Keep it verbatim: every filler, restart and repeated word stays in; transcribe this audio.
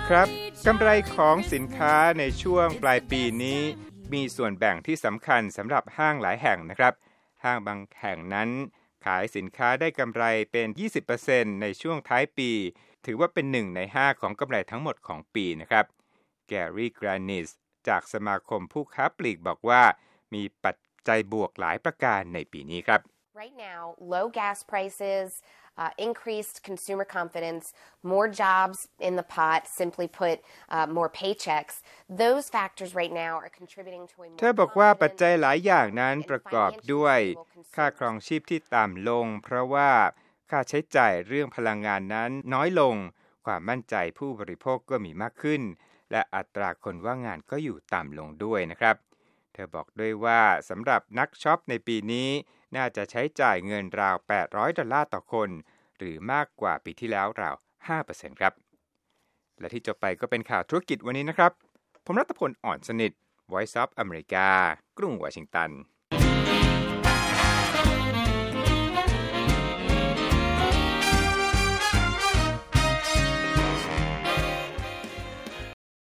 ครับกำไรของสินค้าในช่วงปลายปีนี้มีส่วนแบ่งที่สำคัญสำหรับห้างหลายแห่งนะครับห้างบางแห่งนั้นขายสินค้าได้กำไรเป็น ยี่สิบเปอร์เซ็นต์ ในช่วงท้ายปีถือว่าเป็นหนึ่งในห้าของกำไรทั้งหมดของปีนะครับแกรี่ แกรนิสจากสมาคมผู้ค้าปลีกบอกว่ามีปัจจัยบวกหลายประการในปีนี้ครับ Right now, low gas prices, uh, increased consumer confidence, more jobs in the pot, simply put, uh, more paychecks. Those factors right now are contributing to a more เธอบอกว่าปัจจัยหลายอย่างนั้นประกอบด้วยค่าครองชีพที่ต่ำลงเพราะว่าค่าใช้จ่ายเรื่องพลังงานนั้นน้อยลงความมั่นใจผู้บริโภคก็มีมากขึ้นและอัตราคนว่างงานก็อยู่ต่ำลงด้วยนะครับเธอบอกด้วยว่าสำหรับนักช็อปในปีนี้น่าจะใช้จ่ายเงินราวแปดร้อยดอลลาร์ต่อคนหรือมากกว่าปีที่แล้วราว ห้าเปอร์เซ็นต์ ครับและที่จบไปก็เป็นข่าวธุรกิจวันนี้นะครับผมรัตพล อ่อนสนิท Voice of America กรุงวอชิงตัน